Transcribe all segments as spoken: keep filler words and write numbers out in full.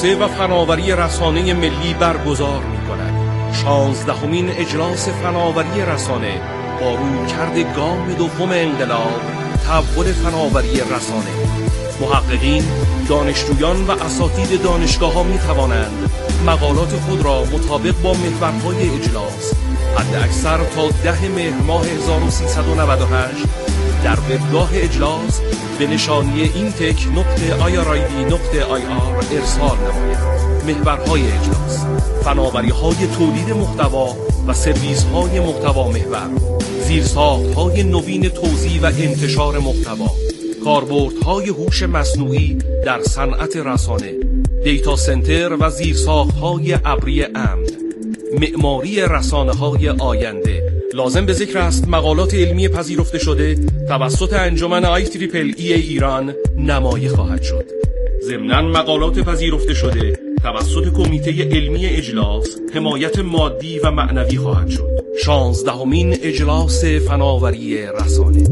توسعه و فناوری رسانه ملی برگزار می‌کند. شانزدهمین اجلاس فناوری رسانه با رویکرد گام دوم انقلاب، تحول فناوری رسانه. محققین، دانشجویان و اساتید دانشگاه‌ها می‌توانند مقالات خود را مطابق با محورهای اجلاس حد اکثر تا ده مهر ماه هزار و سیصد و نود و هشت در وبگاه اجلاس به نشانی اینتک نقطه آی آر آی دی نقطه آی آر ارسال نمایند. محورهای اجلاس: فناوری‌های تولید محتوا و سرویس‌های محتوا محور، زیرساخت‌های نوین توزیع و انتشار محتوا، کاربردهای هوش مصنوعی در صنعت رسانه، دیتا سنتر و زیرساخت‌های ابری امن، معماری رسانه‌های آینده. لازم به ذکر است مقالات علمی پذیرفته شده توسط انجمن آی تریپل ای ایران نمایه خواهد شد. ضمناً مقالات پذیرفته شده توسط کمیته علمی اجلاس حمایت مادی و معنوی خواهد شد. شانزدهمین اجلاس فناوری رسانه.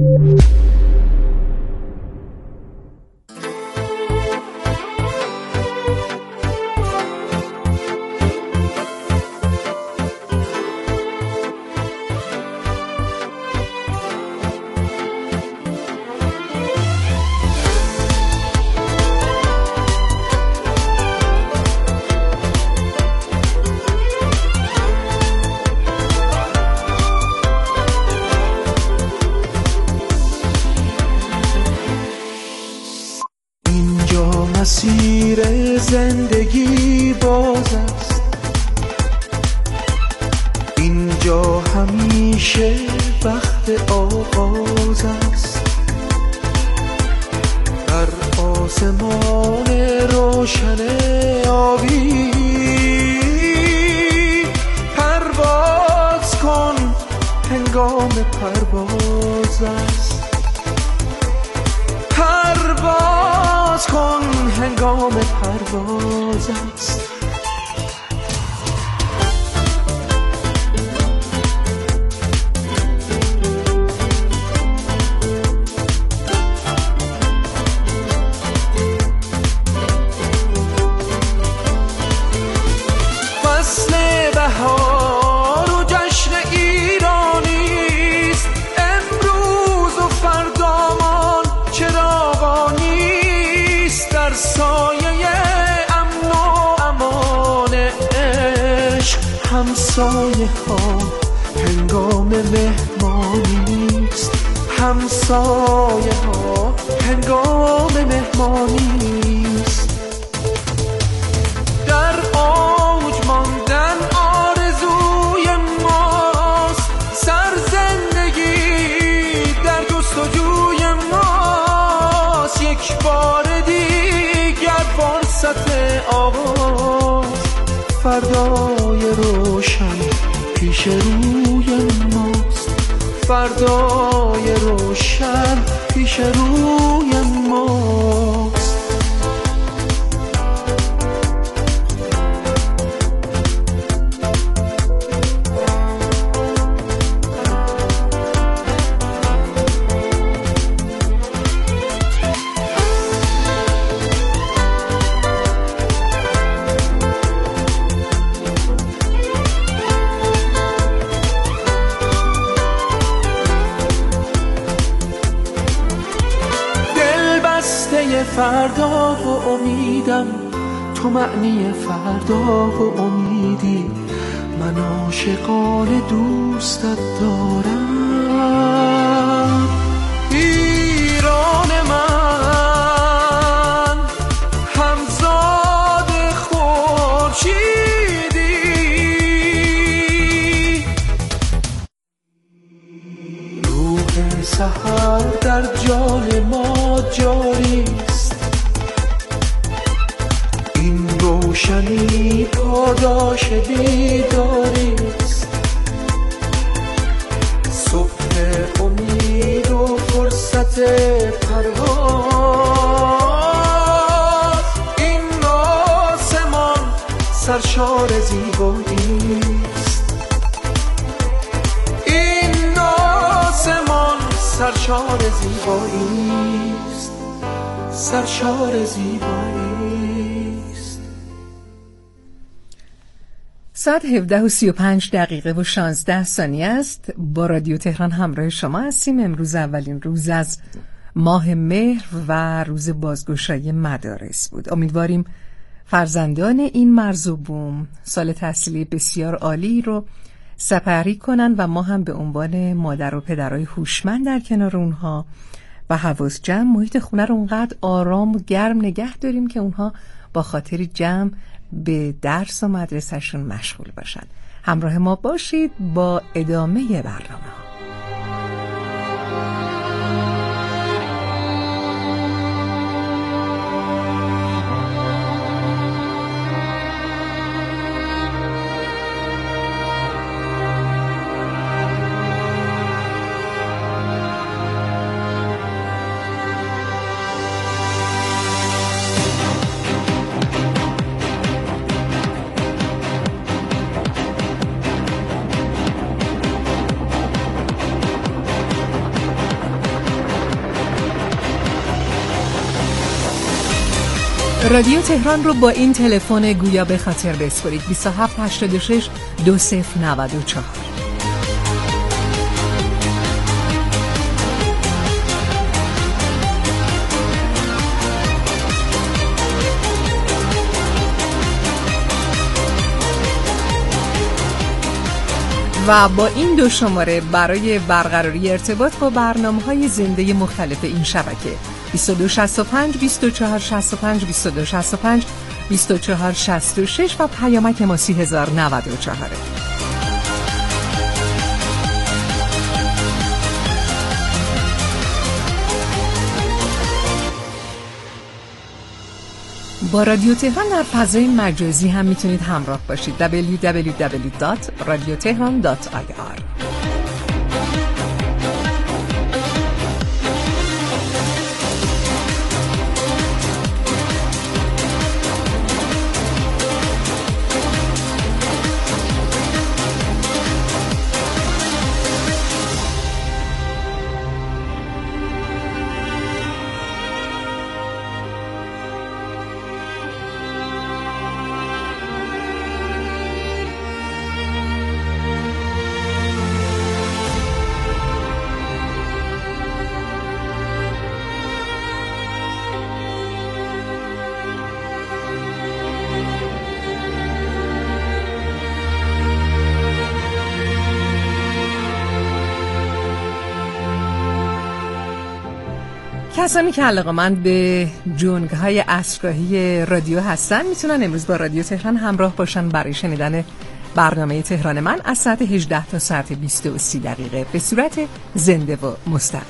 مسیر زندگی باز است، اینجا همیشه وقت آغاز است. در آسمان روشن آبی پرواز کن، هنگام پرواز است. پرواز کن، هنگام پرواز است. فصل بهار و جشن ایرانی است، امروز و فردامان چراغانی است. در سایه امن و امان عشق همسایه ها هنگام مهمانی است. همسایه ها هنگام مهمانی است. در اوج ماندن آرزوی ماست، سرزندگی در جستجوی ماست. یک بار دیگر فرصت آغاز، فردای روشن پیش روی ماست. فردای روشن پیش روی ماست. فردا و امیدم، تو معنی فردا و امیدی. من عاشقانه دوستت دارم. ایران من همزاد خورشیدی، روح سحر در جان ما جاری. روشنی پاداش بیداری است. صبح امید و فرصت پرواز. این آسمان سرشار زیبایی است. این آسمان سرشار زیبایی است. سرشار زیبایی است. ساعت هفده و سی و پنج دقیقه و شانزده ثانیه است. با رادیو تهران همراه شما هستیم. امروز اولین روز از ماه مهر و روز بازگشایی مدارس بود. امیدواریم فرزندان این مرز و بوم سال تحصیلی بسیار عالی رو سپری کنن و ما هم به عنوان مادر و پدرای هوشمند در کنار اونها و حواس جمع محیط خونه رو اونقدر آرام و گرم نگه داریم که اونها با خاطر جمع به درس و مدرسهشون مشغول باشن. همراه ما باشید با ادامه برنامه ها. رادیو تهران رو با این تلفن گویا به خاطر بسپرید: بیست و هفت هشتاد و شش دو صفر نود و چهار. و با این دو شماره برای برقراری ارتباط با برنامه‌های زنده مختلف این شبکه بیست و دو شصت و پنج بیست و چهار شصت و پنج بیست و دو شصت و پنج بیست و چهار شصت و شش و پیامک ما سی هزار و نود و چهار. با رادیو تهران در فضای مجازی هم میتونید همراه باشید. دبلیو دبلیو دبلیو دات رادیو تهران دات آی آر. کسانی که علاقه‌مند به جنگ‌های عصرگاهی رادیو هستن میتونن امروز با رادیو تهران همراه باشن برای شنیدن برنامه تهران من از ساعت هجده تا ساعت بیست و سی دقیقه به صورت زنده و مستقیم.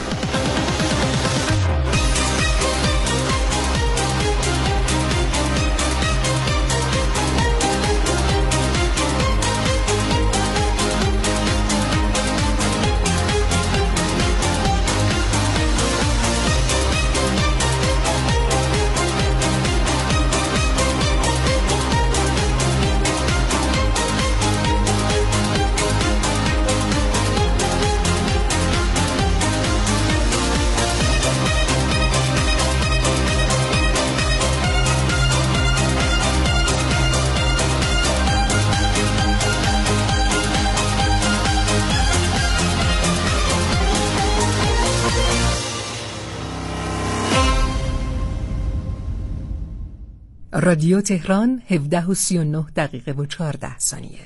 رادیو تهران هفده و سی و نه دقیقه و چهارده ثانیه.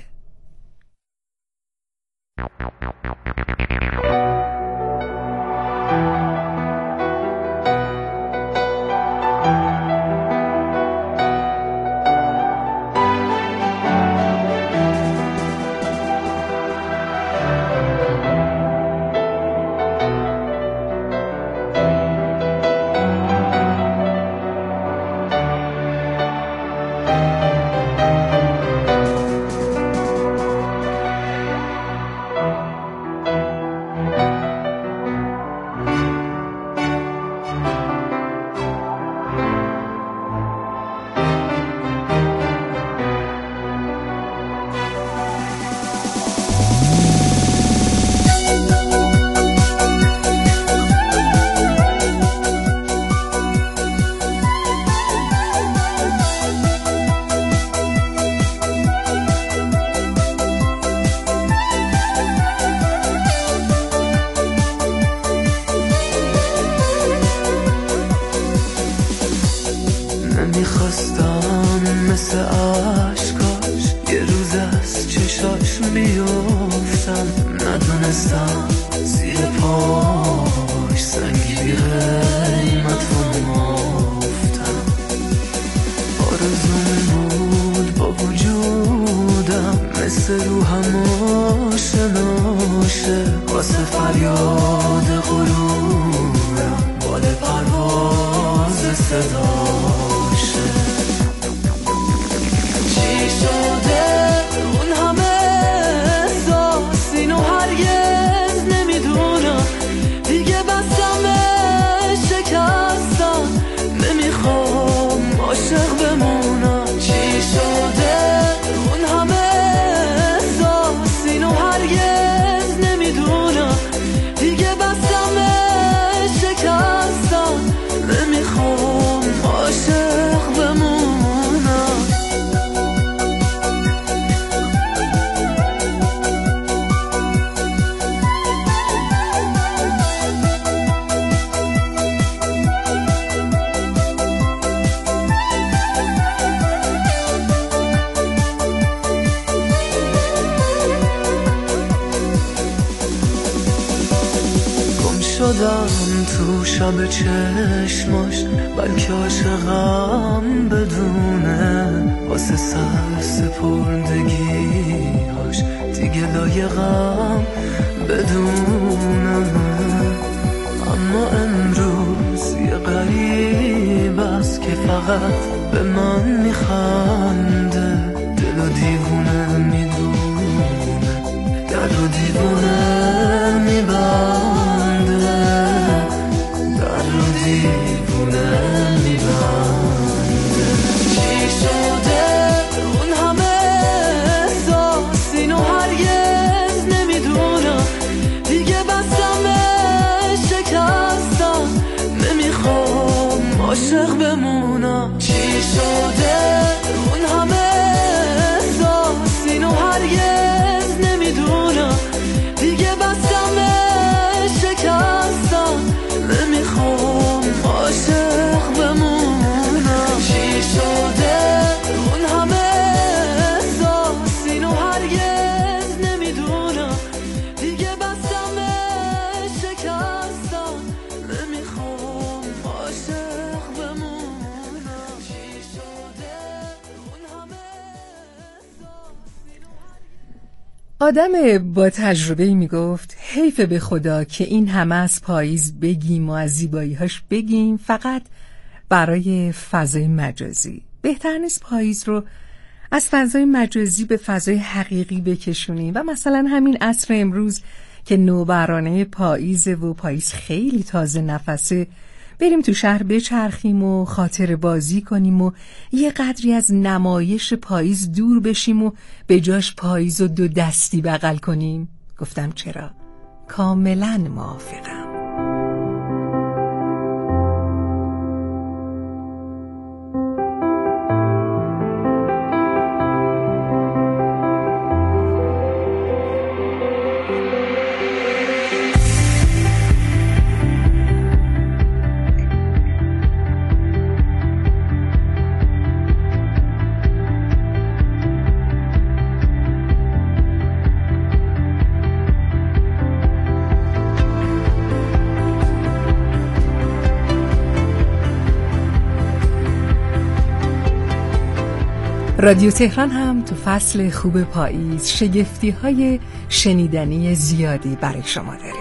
دلم مثل روحم آشناشه، واسه فریاد غرورم بال پرواز صداشه. چی شده اون همه احساس اینو هرگز نمیدونم، دیگه بسم شکستم نمیخوام عاشق بمونم. چی شده اون همه احساس اینو هرگز نمیدونم، دیگه بسم شکستم نمیخوام عاشق بمونم. شدم تو شب چشماش، بلکه عاشقم بدونه، واسه سر سپردگیاش دیگه لایقم بدونم. اما امروز یه غریب است که فقط به من میخنده، دل و دیوونه میدونه، در و دیوونه میبنده، دیوونه میبنده. چی شده اون همه احساس اینو هرگز نمیدونم، دیگه بسم شکستم نمیخوام عاشق بمونم. چی شده اون همه احساس اینو هرگز نمیدونم، دیگه بسم شکستم نمیخوام عاشق بمونم. چی شده اون همه احساس اینو هرگز نمیدونم، دیگه بسم شکستم نمیخوام عاشق بمونم. چی شده اون همه آدم با تجربه می گفت حیف به خدا که این همه از پاییز بگیم و از زیبایی‌هاش بگیم فقط برای فضای مجازی. بهتر نیست پاییز رو از فضای مجازی به فضای حقیقی بکشونیم و مثلا همین عصر امروز که نوبرانه پاییزه و پاییز خیلی تازه نفسه، بریم تو شهر بچرخیم و خاطر بازی کنیم و یه قدری از نمایش پاییز دور بشیم و به جاش پاییز و دو دستی بغل کنیم. گفتم چرا؟ کاملا موافقم. رادیو تهران هم تو فصل خوب پاییز شگفتی های شنیدنی زیادی برای شما داره.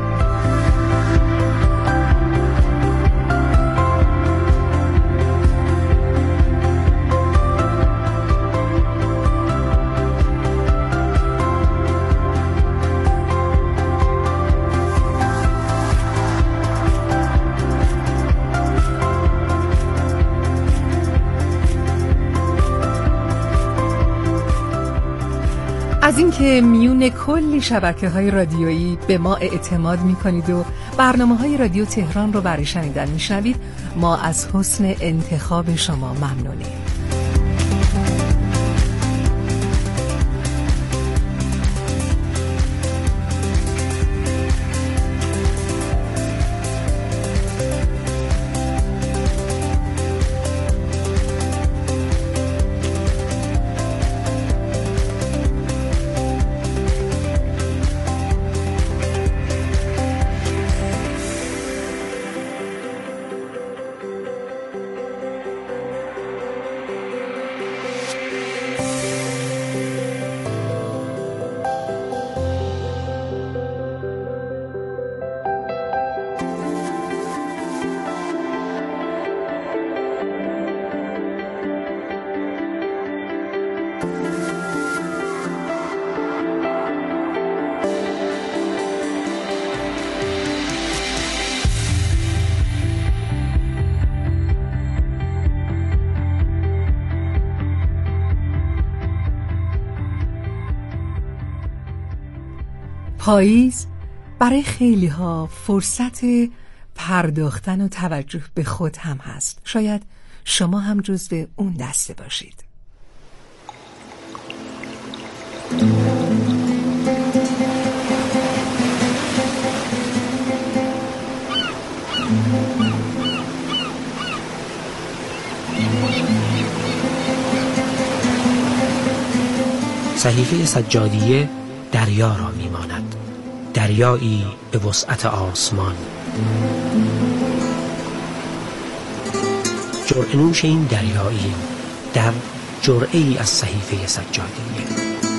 از اینکه میون کلی شبکه‌های رادیویی به ما اعتماد می‌کنید و برنامه‌های رادیو تهران رو برای شنیدن می‌شنوید، ما از حسن انتخاب شما ممنونیم. پاییز برای خیلی ها فرصت پرداختن و توجه به خود هم هست. شاید شما هم جزو اون دسته باشید. صحیفه سجادیه دریا را میماند، دریایی به وسعت آسمان. جرعه نوش این دریایی در جرعه ای از صحیفه سجادیه.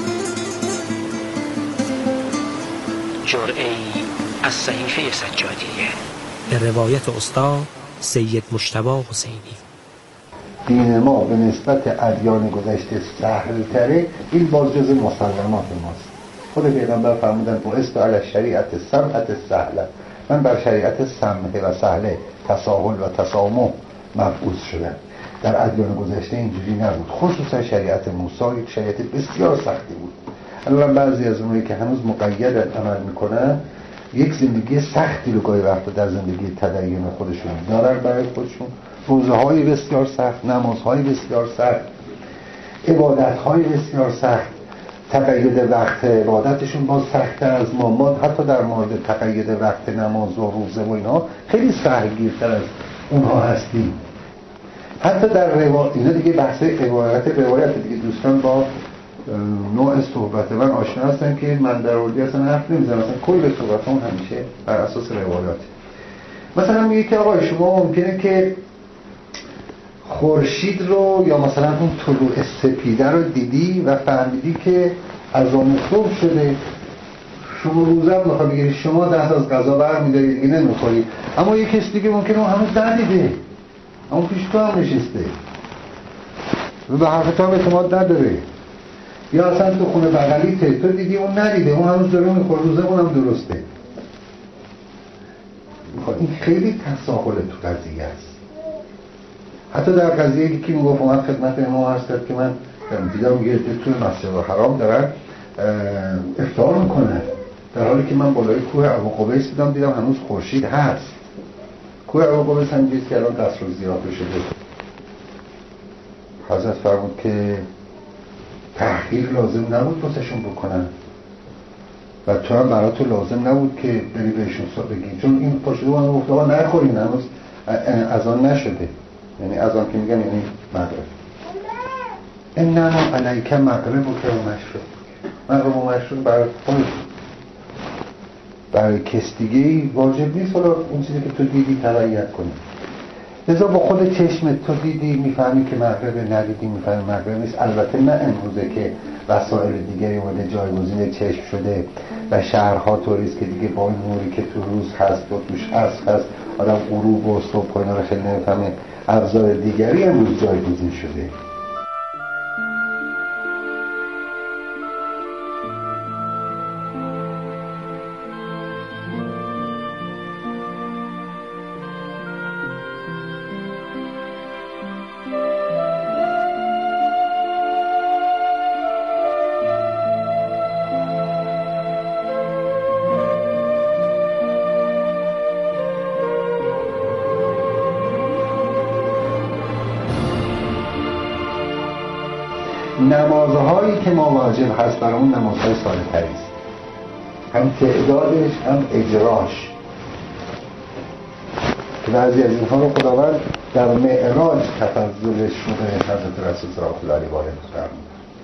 جرعه ای از صحیفه سجادیه به روایت استاد سید مجتبی حسینی. دین ما به نسبت ادیان گذشته سهل‌تره، این باز جز مسلمات ماست. خود پیغمبر فرمودن بعثت علی الشریعت سمحة سهله، من بر شریعت سمحه و سهله، تساهل و تسامح مبعوث شدم. در ادیان گذشته اینجوری نبود، خصوصا شریعت موسی یک شریعت بسیار سختی بود. الان بعضی از اونایی که هنوز مقید عمل میکنن یک زندگی سختی رو گاهی وقتا در زندگی تدین خودشون دارن برای خودشون، روزهای بسیار سخت، نمازهای بسیار سخت، عبادتهای بسیار سخت، تقید وقت عبادتشون باز سخت‌تر از ما. ما حتی در مورد تقید وقت نماز و روزه و اینا خیلی سخت‌گیرتر از اونها هستیم. حتی در روایت، اینا دیگه بحث روایت روایت دیگه، دوستان با نوع صحبت من آشنا هستن که من در اردی اصلا حرف نمیزنم، اصلا کل صحبتمون همیشه بر اساس روایات. مثلا میگه که آقا شما ممکنه که خورشید رو یا مثلا اون طلوع سپیده رو دیدی و فهمیدی که از آن صبح شده، شما روزه هم میخواه بگیری، شما ده از غذا برمیداری دیگه نمیخوری، اما یک کسی دیگه ممکنه اون هنوز ندیده، اون پیش تو هم نشسته و به حرف تو هم اعتماد نداره، یا اصلا تو خونه بغلیته تو دیدی اون ندیده، اون هنوز داره میخوره، روزه اونم درسته. این خیلی تساهل تو قضیه است. حتی در قضیه که میگفت اومد خدمت ما عرض کرد که من دیدم یه توی مسجد الحرام دارن افطار میکنن، در حالی که من بالای کوه ابوقبیس دیدم دیدم هنوز خورشید هست. کوه ابوقبیس هم دید که الان قصر الضیافه شده. حضرت فرمود که تحقیق لازم نبود واسهشون بکنن و تو هم برای تو لازم نبود که بری بهشون بگی، چون این پاشده و گفت آقا نخورین هنوز اذان نشده، یعنی اذان که میگن یعنی مغرب. انما علیک مغرب و که مشرب، مغرب و مشرب برای خودت، برای کس دیگه واجب نیست حالا اون چیزی که تو دیدی تبعیت کنی. لذا با خود چشمت تو دیدی میفهمی که مغرب، ندیدی میفهمی مغرب نیست. البته نه امروزه که وسایل دیگری اومده جایگزین چشم شده و شهرها طوریست که دیگه با این نوری که تو روز هست و توش هست هست آدم غروب و صبح و اینا رو خیلی نمیفهمه، ابزار دیگری امروز جایگزین شده. نمازهایی که ما واجب هست برای اون نمازهای ساده تریست، هم تعدادش هم اجراش، که بعضی از اینها رو خداوند در معراج تفضلش شده حضرت رسول صلی الله علیه و آله فرمود.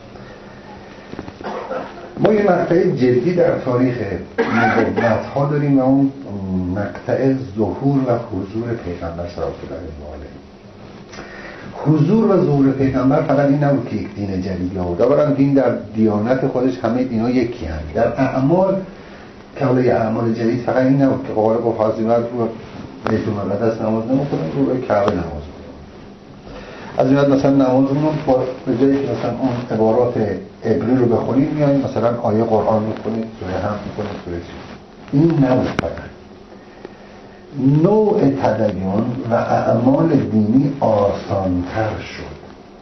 ما یه مقطع جدی در تاریخ نبوت ها داریم و اون مقطع ظهور و حضور پیغمبر صلی الله علیه و آله. حضور و ظهور پیغمبر فقط این نبود که یک دین جدیدی آورد، اولا دین در دیانت خودش همه دینا یکی هست. در اعمال که حالا یه اعمال جدید فقط این نبود که قوار گفت حاضرت رو بیت المقدس نماز نمی‌خونن، رو به کعبه نماز می‌خونن. از این مثلا نمازمون با به جایی که مثلا اون عبارات عبری رو بخونیم میاییم مثلا آیه قرآن میخونیم، سوره هم میخونیم، سوره چی. این نبود. فقط نوع تدین و اعمال دینی آسانتر شد.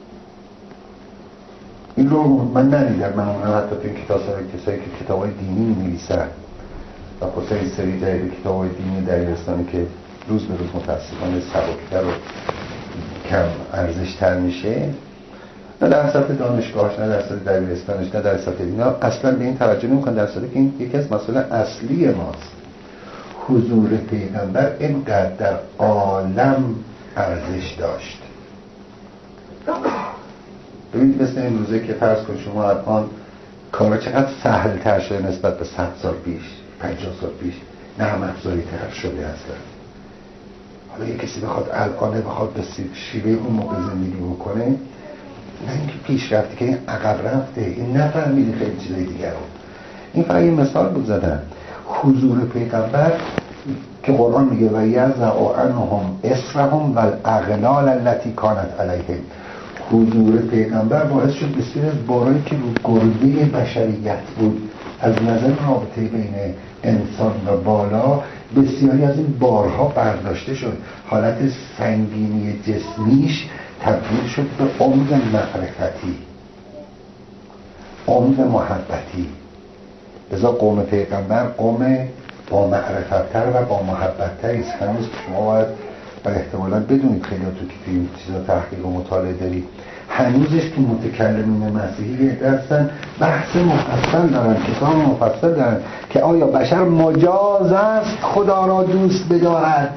این رو من ندیدم. من اونم حتی تو این کتاب کسایی که کتابای دینی می‌نویسن و خصوصا این سری در کتابای دینی دبیرستانی که روز به روز متاسفانه سبکتر و کم ارزش‌تر میشه، نه در سطح دانشگاهش، نه در سطح دبیرستانش، نه در سطح اینا اصلا به این توجه نمی‌کنن، در صورتی که این یکی از مسائل اصلی ماست. حضور پیغمبر اینقدر در عالم ارزش داشت. ببینید مثل این روزه که فرض کن شما الان کارا چقدر سهل تر شده نسبت به صد سال پیش، پنجاه سال پیش، نرم افزاری تر شده اصلا. حالا یک کسی بخواد الانه بخواد به شیوه اون موقع زندگی بکنه، نه اینکه پیش رفته که این عقب رفته، این نفهمیده خیلی چیزای دیگر رو. این فقط یه مثال بود زدن. حضور پیغمبر که قرآن میگه و یضع عنهم اصرهم و الاغلال التي کانت علیهم، حضور پیغمبر باعث شد بسیار از بارایی که رو گرده بشریت بود از نظر رابطه بین انسان و بالا، بسیاری از این بارها برداشته شد. حالت سنگینی جسمیش تبدیل شد به عمق معرفتی، عمق محبتی. لذا قوم پیغمبر قوم با معرفت‌تر و با محبت‌تری است. هنوز شما باید و احتمالاً بدونید خیلی تو که این چیزا تحقیق و مطالعه دارید، هنوزش که متکلمین مسیحی درستن بحث مفصل دارن، کتاب مفصل دارن که آیا بشر مجاز است خدا را دوست بدارد.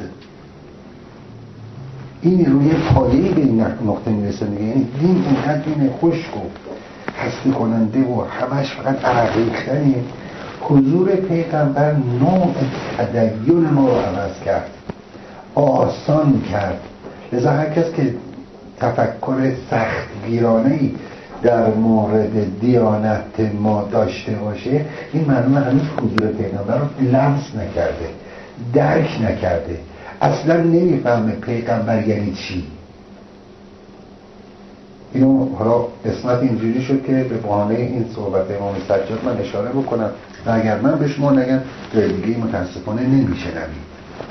این روی پایه‌ای به این نقطه میرسه. میگه این دین اینقدر دین خشک و هستی کننده و همش فقط عرق ریختنه. حضور پیغمبر نوع تدین ما رو عوض کرد، آسان کرد. لذا هر کس که تفکر سختگیرانه‌ای در مورد دیانت ما داشته باشه، این معنی هنوز حضور پیغمبر رو لمس نکرده، درک نکرده، اصلا نمیفهمه پیغمبر یعنی چی. اینو حالا قسمت اینجوری شد که به بهانه این صحبت امام سجاد من اشاره بکنم و اگر من به شما نگم جای دیگه متاسفانه نمیشنوید.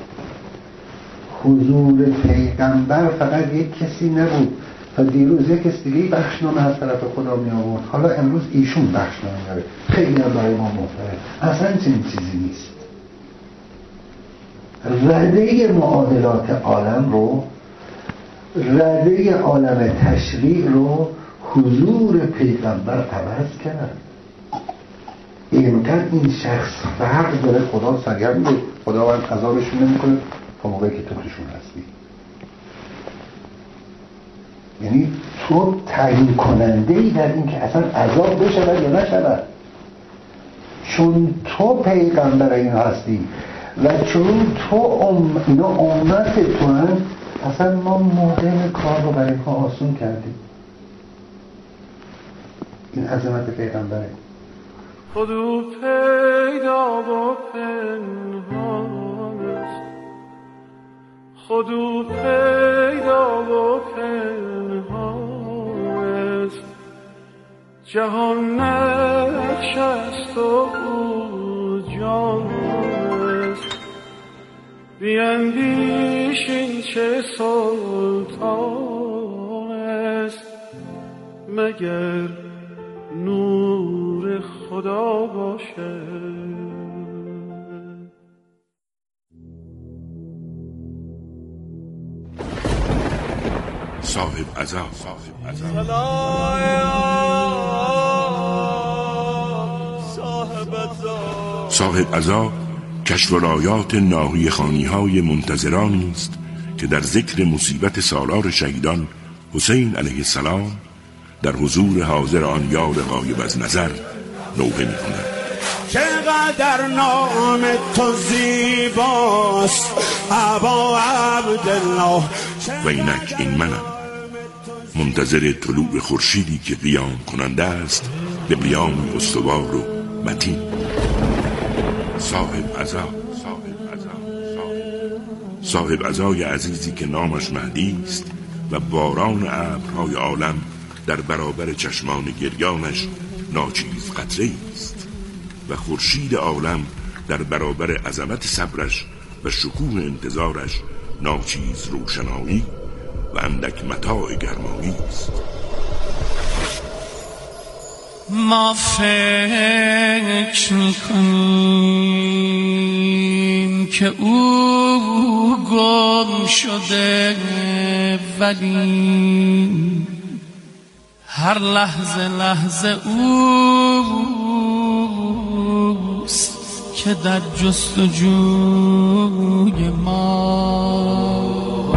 حضور پیغمبر فقط یک کسی نبود. تا دیروز یک کسی دیگه بخشنامه از طرف خدا می آورد، حالا امروز ایشون بخشنامه میاره. خیلی هم برای ما مفرد، اصلا چنین چیزی نیست. رده معادلات عالم رو، رده عالم تشریع رو حضور پیغمبر عوض کرد. اینقدر این شخص فرق داره، خدا سرگرم میده، خداوند عذابشون نمیکنه تا موقعی که تو توشون هستی. یعنی تو تعیین کننده ای در این که اصلا عذاب بشود یا نشود، چون تو پیغمبر این هستی و چون تو ام... اینا امت تو هم، اصلا ما موقع کار رو برای ما آسون کردیم. این عظمت پیغمبره. خودو پیدا و پنهان است، خودو پیدا و پنهان است، جهان نقش است و جان است، بیندیش این چه سلطان است، مگر نور خدا باشه. صاحب عزا صاحب عزا کشف و رایات ناحیه خانی های منتظرانی است که در ذکر مصیبت سالار شهیدان حسین علیه السلام در حضور حاضر آن یار غایب از نظر نوحه می کند. چقدر نام تو زیباست ابا عبدالله. و اینک این منم، منتظر طلوع خورشیدی که قیام کننده است به قیام استوار و متین. صاحب عزا صاحب عزای عزیزی که نامش مهدی است و باران ابرهای عالم در برابر چشمان گریانش ناچیز قطره است و خورشید عالم در برابر عظمت صبرش و شکوه انتظارش ناچیز روشنایی و اندک متاع گرمایی است. ما فکر میکنیم که او گم شده، ولی هر لحظه لحظه اوست که در جستجوی ما.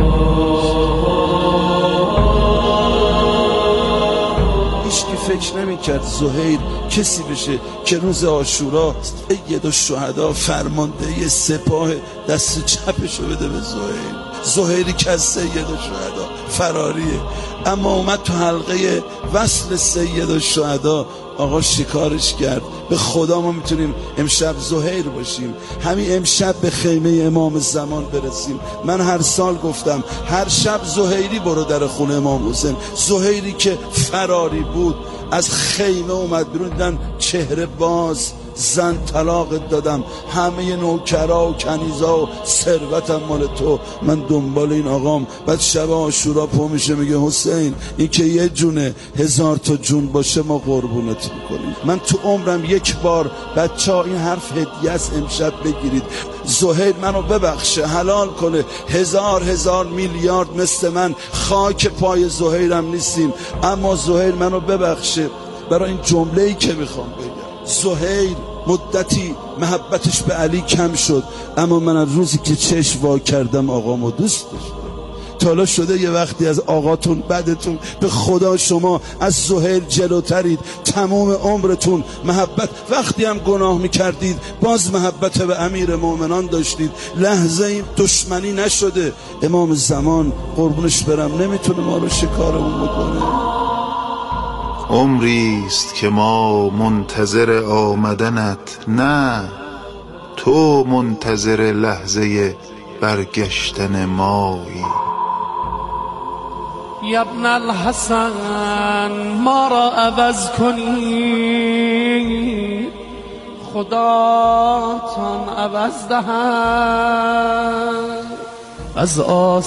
فکر نمی کرد زهیر کسی بشه که روز عاشورا سید الشهدا فرمانده سپاه دست چپشو بده به زهیر. زهیری که از سید الشهدا فراریه، اما اومد تو حلقه وصل سید الشهدا، آقا شکارش کرد. به خدا ما میتونیم امشب زهیر باشیم، همین امشب به خیمه امام زمان برسیم. من هر سال گفتم هر شب زهیری برو در خونه امام حسین. زهیری که فراری بود از خیمه اومد بیرون، دیدن چهره باز، زن طلاق دادم، همه نوکرا و کنیزا و ثروتم مال تو، من دنبال این آقام. بعد شب عاشورا پا میشه میگه حسین این که یه جونه، هزار تا جون باشه ما قربونت میکنیم. من تو عمرم یک بار بچه ها این حرف هدیه است امشب بگیرید، زهیر منو ببخشه، حلال کنه، هزار هزار میلیارد مثل من خاک پای زهیرم نیستیم، اما زهیر منو ببخشه برای این جمله‌ای که میخوام بگم. زهیر مدتی محبتش به علی کم شد، اما من از روزی که چشم وا کردم آقامو دوست داشتم. تا حالا شده یه وقتی از آقاتون بعدتون به خدا شما از زهیر جلوترید؟ تمام عمرتون محبت، وقتی هم گناه میکردید باز محبت به امیر مومنان داشتید، لحظه این دشمنی نشده. امام زمان قربونش برم نمیتونه ما رو شکارمون بکنه. عمریست که ما منتظر آمدنت، نه تو منتظر لحظه برگشتن مایی. یا ابن الحسن ما را عوض کنی، خداتان عوض دهد. از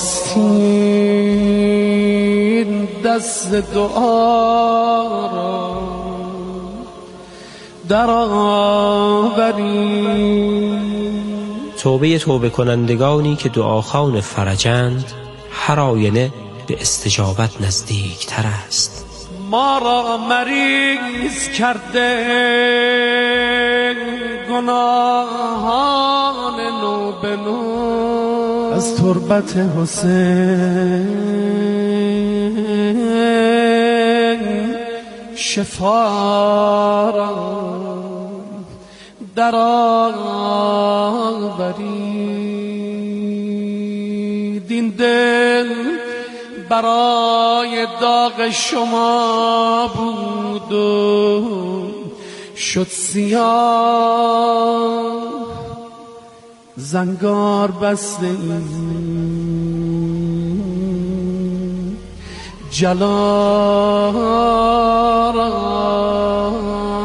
آستین دست دعا را در آوریم. توبه توبه کنندگانی که دعاخوان فرجند، هر آینه به استجابت نزدیک تر است. ما را مریض کرده گناهان نو به نو، از تربت حسین شفا را در آورید. این دل برای داغ شما بود و شد سیاه، زنگار بسته این جلا را